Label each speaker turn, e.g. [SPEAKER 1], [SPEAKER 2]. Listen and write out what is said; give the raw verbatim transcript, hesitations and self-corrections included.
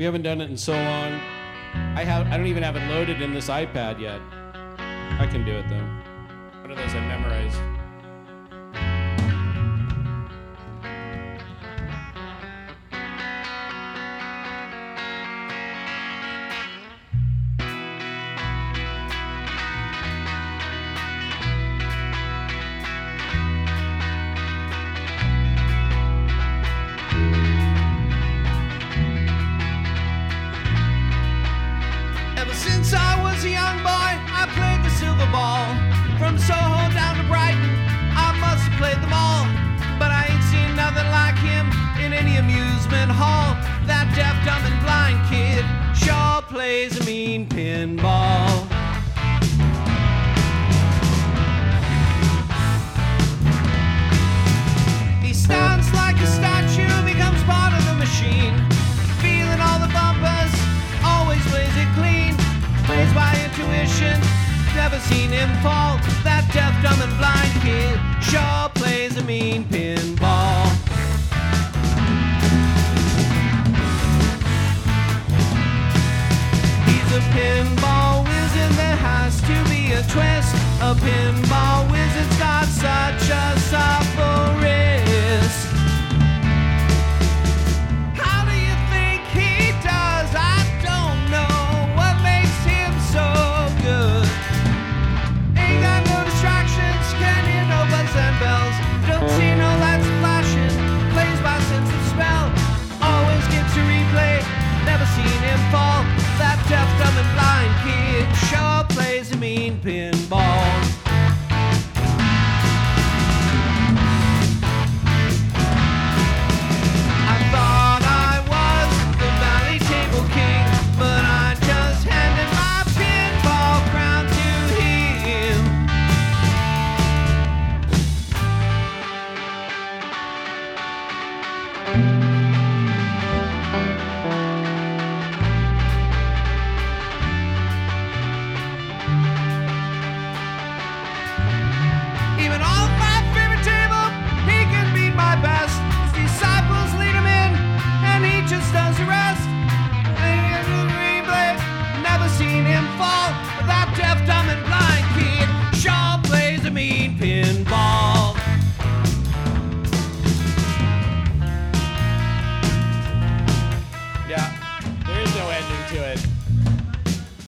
[SPEAKER 1] We haven't done it in so long. I have. I don't even have it loaded in this iPad yet. I can do it though. One of those I memorized.
[SPEAKER 2] Since I was a young boy, I played the silver ball. From Soho down to Brighton, I must have played them all. But I ain't seen nothing like him in any amusement hall. That deaf, dumb, and blind kid sure plays a mean pinball. He stands like a statue, becomes part of the machine. Feeling all the bumpers, always plays it clean. Plays by intuition, never seen him fall. That deaf, dumb, and blind kid sure plays a mean pinball. He's a pinball wizard, there has to be a twist. A pinball wizard's got such a supple wrist. How do you think he does? I don't know. So good. Ain't got no distractions, can't hear no buttons and bells. Don't see no lights flashing, plays by sense of smell. Always gets a replay, never seen him fall. That deaf, dumb, and blind kid sure plays a mean pinball. I thought I was the Valley Table King, but I just handed my crown to him.